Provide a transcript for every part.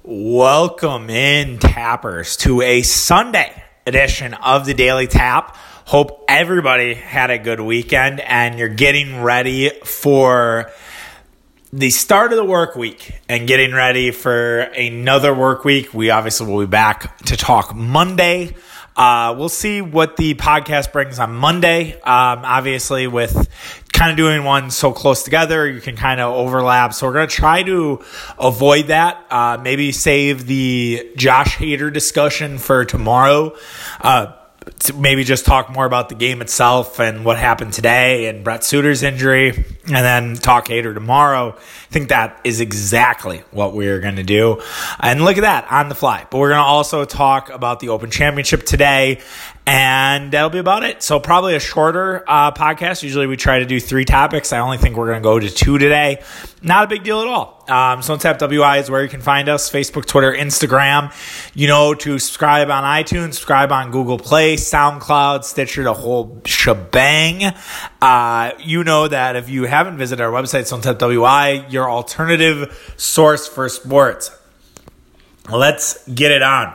Welcome in, Tappers, to a Sunday edition of the Daily Tap. Hope everybody had a good weekend and you're getting ready for the start of the work week and getting ready for another work week. We obviously will be back to talk Monday. We'll see what the podcast brings on Monday. Obviously, with kind of doing one so close together, you can kind of overlap. So we're going to try to avoid that. Maybe save the Josh Hader discussion for tomorrow. To maybe just talk more about the game itself and what happened today and Brett Suter's injury, and then talk Hader tomorrow. I think that is exactly what we're going to do. And look at that, on the fly. But we're going to also talk about the Open Championship today, and that'll be about it. So probably a shorter podcast. Usually we try to do 3 topics. I only think we're going to go to 2 today. Not a big deal at all. Stone Tap WI is where you can find us. Facebook, Twitter, Instagram. You know, to subscribe on iTunes, subscribe on Google Play, SoundCloud, Stitcher, the whole shebang. You know that if you haven't visited our website, Stone Tap WI, your alternative source for sports. Let's get it on.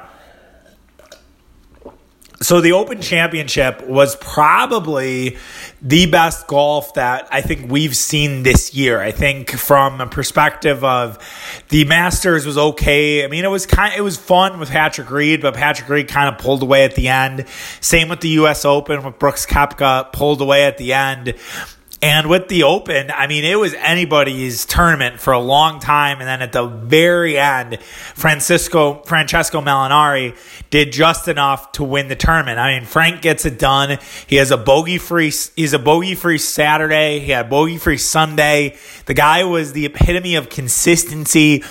So the Open Championship was probably the best golf that I think we've seen this year. I think from a perspective of the Masters was okay. I mean, it was fun with Patrick Reed, but Patrick Reed kind of pulled away at the end. Same with the U.S. Open with Brooks Koepka, pulled away at the end. And with the Open, I mean, it was anybody's tournament for a long time. And then at the very end, Francesco Molinari did just enough to win the tournament. I mean, Frank gets it done. He has a bogey-free Saturday. He had a bogey-free Sunday. The guy was the epitome of consistency.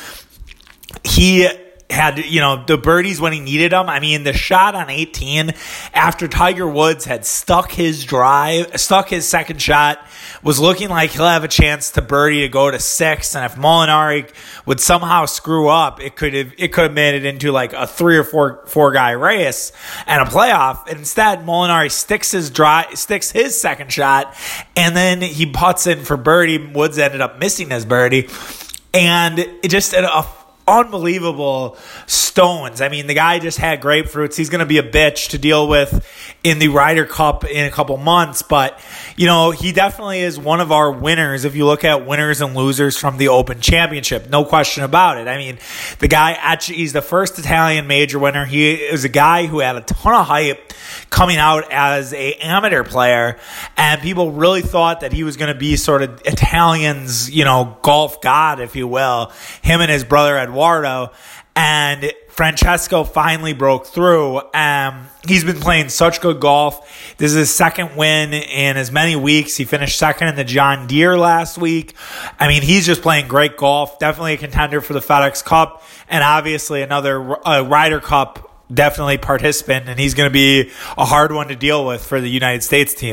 He had, the birdies when he needed them. I mean, the shot on 18 after Tiger Woods had stuck his second shot, was looking like he'll have a chance to birdie to go to 6. And if Molinari would somehow screw up, it could have made it into like a 3 or 4 guy race and a playoff. And instead, Molinari sticks his second shot, and then he putts in for birdie. Woods ended up missing his birdie, and it just unbelievable stones. I mean, the guy just had grapefruits. He's going to be a bitch to deal with in the Ryder Cup in a couple months, but he definitely is one of our winners if you look at winners and losers from the Open Championship. No question about it. I mean, the guy, he's the first Italian major winner. He is a guy who had a ton of hype coming out as an amateur player, and people really thought that he was going to be sort of Italians, golf god, if you will, him and his brother Eduardo. And Francesco finally broke through. He's been playing such good golf. This is his second win in as many weeks. He finished second in the John Deere last week. I mean, he's just playing great golf. Definitely a contender for the FedEx Cup, and obviously another Ryder Cup definitely participant, and he's going to be a hard one to deal with for the United States team.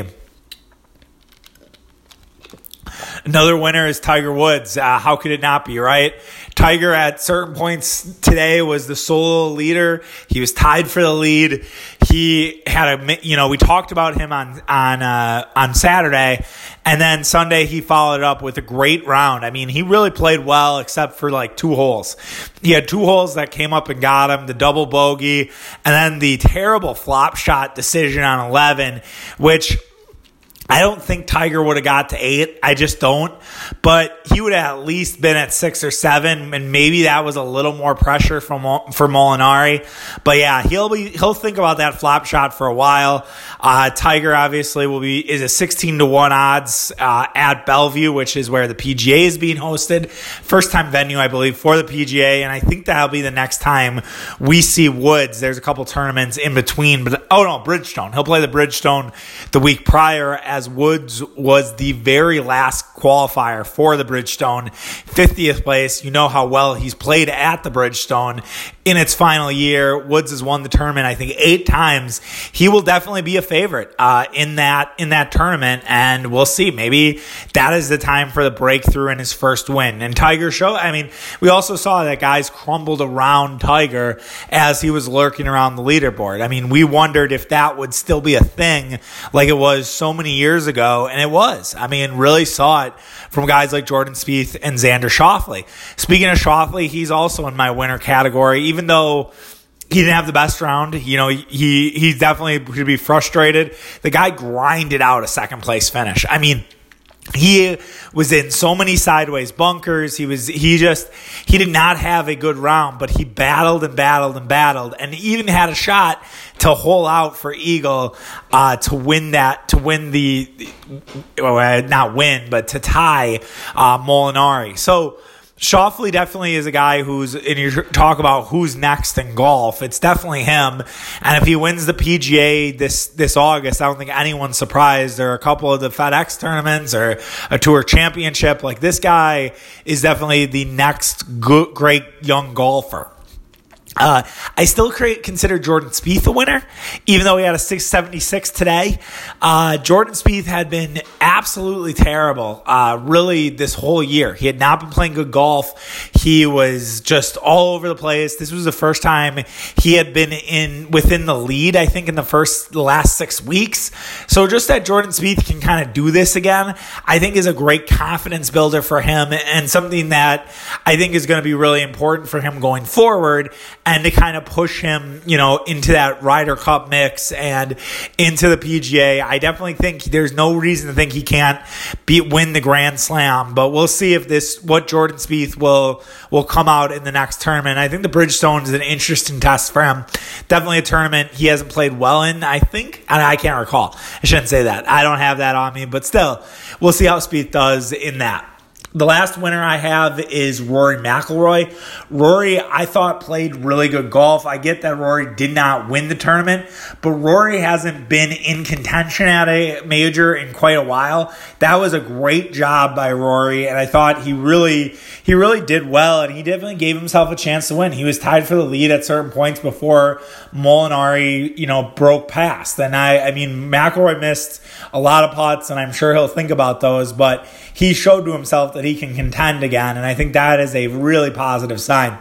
Another winner is Tiger Woods. How could it not be, right? Tiger at certain points today was the solo leader. He was tied for the lead. He had we talked about him on Saturday, and then Sunday he followed it up with a great round. I mean, he really played well except for like 2 holes. He had 2 holes that came up and got him, the double bogey, and then the terrible flop shot decision on 11, which I don't think Tiger would have got to 8. I just don't. But he would have at least been at 6 or 7, and maybe that was a little more pressure for Molinari. But yeah, he'll think about that flop shot for a while. Tiger obviously is a 16-1 odds at Bellevue, which is where the PGA is being hosted. First time venue, I believe, for the PGA, and I think that'll be the next time we see Woods. There's a couple tournaments in between, but Bridgestone. He'll play the Bridgestone the week prior, as Woods was the very last qualifier for the Bridgestone, 50th place. You know how well he's played at the Bridgestone in its final year. Woods has won the tournament, I think, 8 times. He will definitely be a favorite in that tournament, and we'll see. Maybe that is the time for the breakthrough in his first win. And Tiger we also saw that guys crumbled around Tiger as he was lurking around the leaderboard. I mean, we wondered if that would still be a thing like it was so many years years ago, and it was. I mean, really saw it from guys like Jordan Spieth and Xander Schauffele. Speaking of Schauffele, he's also in my winner category, even though he didn't have the best round. He definitely should be frustrated. The guy grinded out a second place finish. I mean, he was in so many sideways bunkers. He did not have a good round, but he battled and battled and battled, and even had a shot to hole out for eagle to tie Molinari. So Schauffele definitely is a guy and you talk about who's next in golf, it's definitely him. And if he wins the PGA this August, I don't think anyone's surprised. There are a couple of the FedEx tournaments or a Tour Championship. Like, this guy is definitely the next great young golfer. I still consider Jordan Spieth a winner, even though he had a 676 today. Jordan Spieth had been absolutely terrible, really, this whole year. He had not been playing good golf. He was just all over the place. This was the first time he had been within the lead, I think, in the last 6 weeks. So just that Jordan Spieth can kind of do this again, I think is a great confidence builder for him, and something that I think is going to be really important for him going forward, and to kind of push him, into that Ryder Cup mix and into the PGA. I definitely think there's no reason to think he can't win the Grand Slam, but we'll see if what Jordan Spieth will come out in the next tournament. I think the Bridgestone is an interesting test for him. Definitely a tournament he hasn't played well in, I think. I can't recall. I shouldn't say that. I don't have that on me, but still, we'll see how Spieth does in that. The last winner I have is Rory McIlroy. Rory, I thought, played really good golf. I get that Rory did not win the tournament, but Rory hasn't been in contention at a major in quite a while. That was a great job by Rory, and I thought he really did well, and he definitely gave himself a chance to win. He was tied for the lead at certain points before Molinari, broke past. And I mean, McIlroy missed a lot of putts, and I'm sure he'll think about those, but he showed to himself that he can contend again, and I think that is a really positive sign.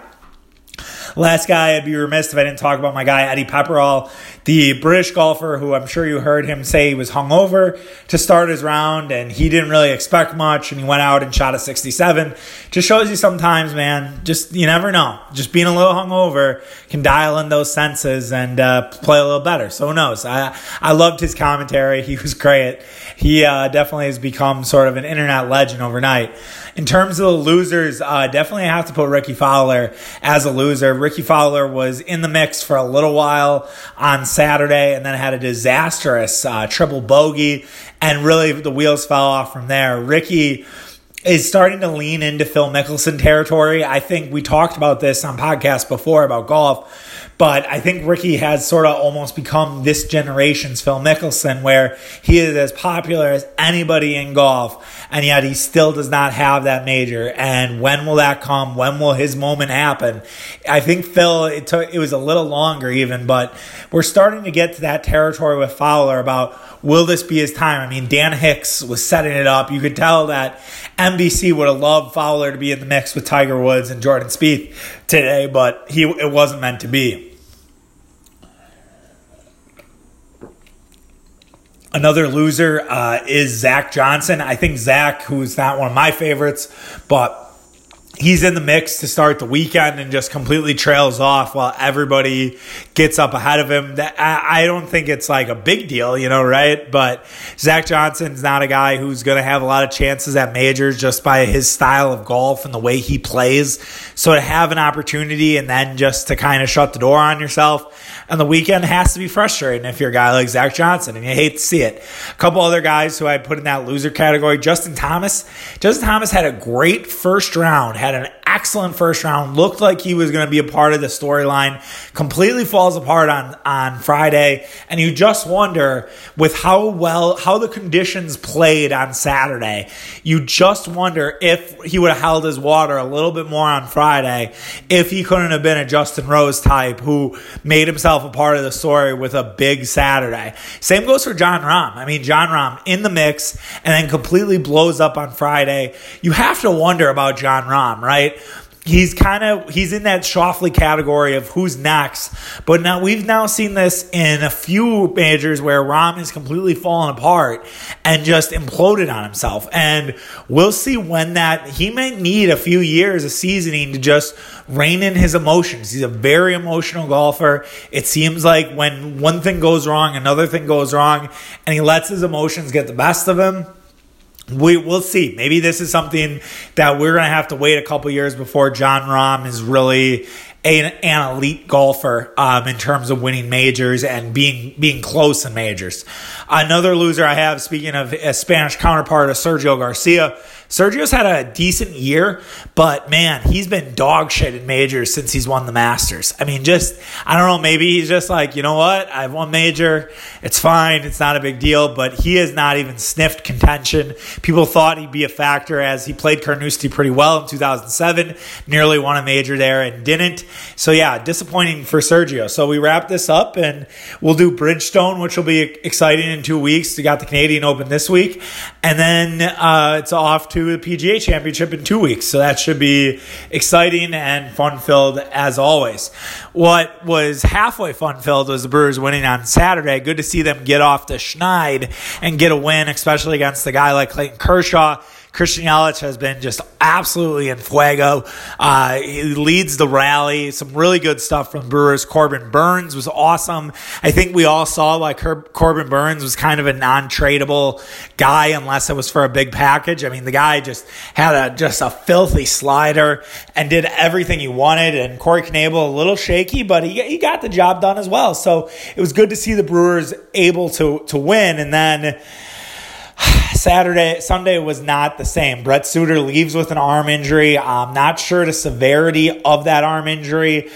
Last guy, I'd be remiss if I didn't talk about my guy, Eddie Pepperell, the British golfer who I'm sure you heard him say he was hungover to start his round, and he didn't really expect much, and he went out and shot a 67. Just shows you sometimes, man, you never know. Just being a little hungover can dial in those senses and play a little better. So who knows? I loved his commentary. He was great. He definitely has become sort of an internet legend overnight. In terms of the losers, definitely have to put Ricky Fowler as a loser. Ricky Fowler was in the mix for a little while on Saturday and then had a disastrous triple bogey, and really the wheels fell off from there. Ricky is starting to lean into Phil Mickelson territory. I think we talked about this on podcasts before about golf, but I think Ricky has sort of almost become this generation's Phil Mickelson, where he is as popular as anybody in golf, and yet he still does not have that major. And when will that come? When will his moment happen? I think Phil, it was a little longer even, but we're starting to get to that territory with Fowler about, will this be his time? I mean, Dan Hicks was setting it up. You could tell that NBC would have loved Fowler to be in the mix with Tiger Woods and Jordan Spieth today, but it wasn't meant to be. Another loser is Zach Johnson. I think Zach, who's not one of my favorites, but he's in the mix to start the weekend and just completely trails off while everybody gets up ahead of him. I don't think it's like a big deal, right? But Zach Johnson's not a guy who's going to have a lot of chances at majors just by his style of golf and the way he plays. So to have an opportunity and then just to kind of shut the door on yourself on the weekend has to be frustrating if you're a guy like Zach Johnson, and you hate to see it. A couple other guys who I put in that loser category, Justin Thomas. Justin Thomas had a great first round, had an excellent first round, looked like he was going to be a part of the storyline, completely falls apart on Friday, and you just wonder with how the conditions played on Saturday, you just wonder if he would have held his water a little bit more on Friday, if he couldn't have been a Justin Rose type who made himself a part of the story with a big Saturday. Same goes for Jon Rahm. I mean, Jon Rahm in the mix and then completely blows up on Friday. You have to wonder about Jon Rahm, right? he's in that Schauffele category of who's next. But now we've seen this in a few majors where Rahm has completely fallen apart and just imploded on himself. And we'll see when he might need a few years of seasoning to just rein in his emotions. He's a very emotional golfer. It seems like when one thing goes wrong, another thing goes wrong, and he lets his emotions get the best of him. We'll see. Maybe this is something that we're going to have to wait a couple years before Jon Rahm is really an elite golfer in terms of winning majors and being close in majors. Another loser I have, speaking of a Spanish counterpart of Sergio Garcia, Sergio's had a decent year, but man, he's been dog shit in majors since he's won the Masters. I mean, I don't know, maybe he's just like, you know what? I've won major. It's fine. It's not a big deal, but he has not even sniffed contention. People thought he'd be a factor as he played Carnoustie pretty well in 2007, nearly won a major there and didn't. So yeah, disappointing for Sergio. So we wrap this up and we'll do Bridgestone, which will be exciting in 2 weeks. We got the Canadian Open this week, and then it's off to the PGA Championship in 2 weeks. So that should be exciting and fun-filled as always. What was halfway fun-filled was the Brewers winning on Saturday. Good to see them get off the schneid and get a win, especially against a guy like Clayton Kershaw. Christian Yelich has been just absolutely in fuego. He leads the rally. Some really good stuff from Brewers. Corbin Burns was awesome. I think we all saw like Corbin Burns was kind of a non-tradable guy unless it was for a big package. I mean, the guy just had a filthy slider and did everything he wanted. And Corey Knebel, a little shaky, but he got the job done as well. So it was good to see the Brewers able to win. And then Sunday was not the same. Brett Suter leaves with an arm injury. I'm not sure the severity of that arm injury.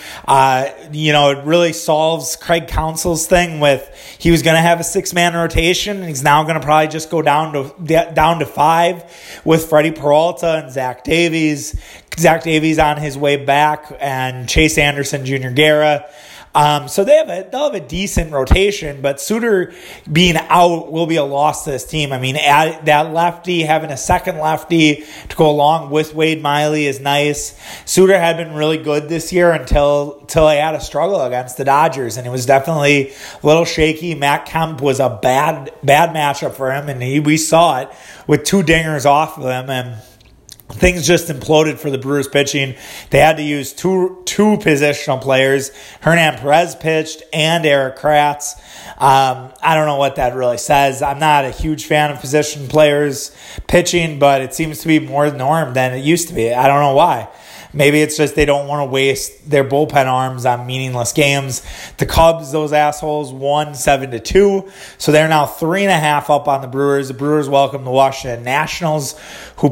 It really solves Craig Counsell's thing with he was going to have a 6-man rotation, and he's now going to probably just go down to 5 with Freddie Peralta and Zach Davies. Zach Davies on his way back, and Chase Anderson, Jr. Guerra. So they'll have a decent rotation, but Suter being out will be a loss to this team. I mean, that lefty, having a second lefty to go along with Wade Miley is nice. Suter had been really good this year until he had a struggle against the Dodgers, and it was definitely a little shaky. Matt Kemp was a bad matchup for him, and we saw it with 2 dingers off of him, and things just imploded for the Brewers pitching. They had to use two positional players. Hernan Perez pitched and Eric Kratz. I don't know what that really says. I'm not a huge fan of position players pitching, but it seems to be more the norm than it used to be. I don't know why. Maybe it's just they don't want to waste their bullpen arms on meaningless games. The Cubs, those assholes, won 7-2. So they're now 3.5 up on the Brewers. The Brewers welcome the Washington Nationals, who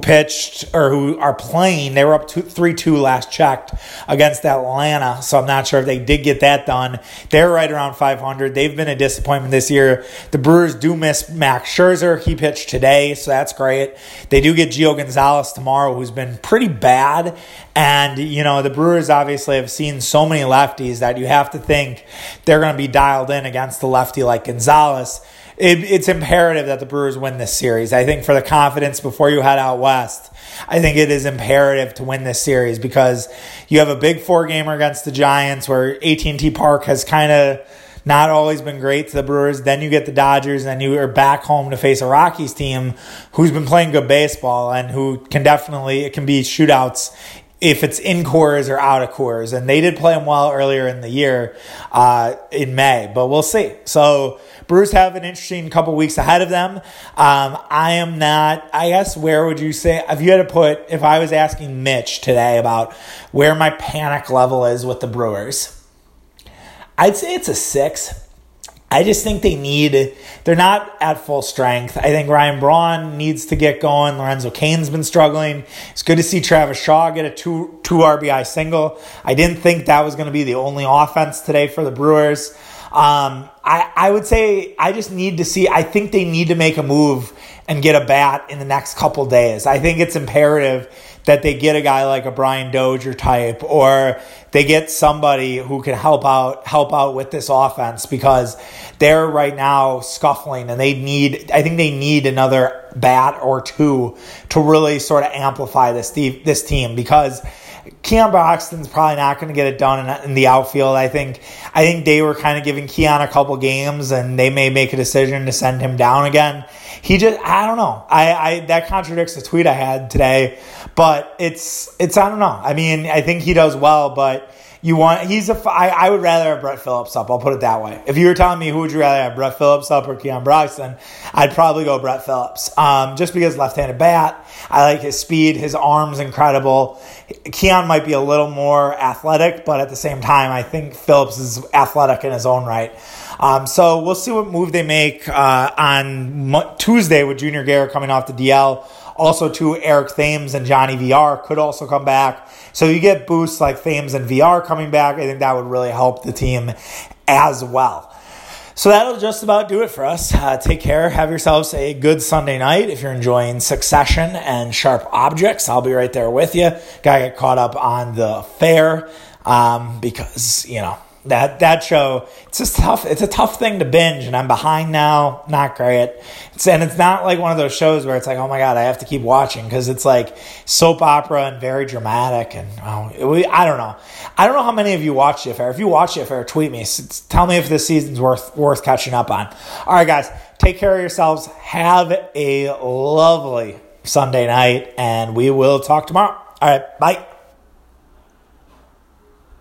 are playing. They were up 3-2 last checked against Atlanta. So I'm not sure if they did get that done. They're right around 500. They've been a disappointment this year. The Brewers do miss Max Scherzer. He pitched today, so that's great. They do get Gio Gonzalez tomorrow, who's been pretty bad. And, the Brewers obviously have seen so many lefties that you have to think they're going to be dialed in against the lefty like Gonzalez. It's imperative that the Brewers win this series. I think for the confidence before you head out west, I think it is imperative to win this series because you have a big 4-gamer against the Giants where AT&T Park has kind of not always been great to the Brewers. Then you get the Dodgers, and then you are back home to face a Rockies team who's been playing good baseball and who it can be shootouts if it's in Coors or out of Coors. And they did play them well earlier in the year in May, but we'll see. So Brewers have an interesting couple weeks ahead of them. Where would you say, if I was asking Mitch today about where my panic level is with the Brewers, I'd say it's a 6. I just think they're not at full strength. I think Ryan Braun needs to get going. Lorenzo Cain's been struggling. It's good to see Travis Shaw get a 2 RBI single. I didn't think that was going to be the only offense today for the Brewers. I would say I think they need to make a move and get a bat in the next couple days. I think it's imperative that they get a guy like a Brian Dozier type, or they get somebody who can help out with this offense, because they're right now scuffling, and I think they need another bat or two to really sort of amplify this team, because Keon Broxton's probably not going to get it done in the outfield. I think they were kind of giving Keon a couple games, and they may make a decision to send him down again. I don't know. That contradicts the tweet I had today, but it's I don't know. I mean, I think he does well, but I would rather have Brett Phillips up. I'll put it that way. If you were telling me who would you rather have, Brett Phillips up or Keon Broxton, I'd probably go Brett Phillips. Just because left-handed bat, I like his speed, his arm's incredible. Keon might be a little more athletic, but at the same time, I think Phillips is athletic in his own right. So we'll see what move they make on Tuesday with Junior Guerra coming off the DL. Also, too, Eric Thames and Johnny VR could also come back. So you get boosts like Thames and VR coming back. I think that would really help the team as well. So that'll just about do it for us. Take care. Have yourselves a good Sunday night. If you're enjoying Succession and Sharp Objects, I'll be right there with you. Gotta get caught up on the fair because, that show, it's just tough. It's a tough thing to binge, and I'm behind now. Not great. It's not like one of those shows where it's like, oh my God, I have to keep watching, because it's like soap opera and very dramatic. And I don't know. I don't know how many of you watch The Affair. If you watch The Affair, tweet me. Tell me if this season's worth catching up on. All right, guys, take care of yourselves. Have a lovely Sunday night, and we will talk tomorrow. All right, bye.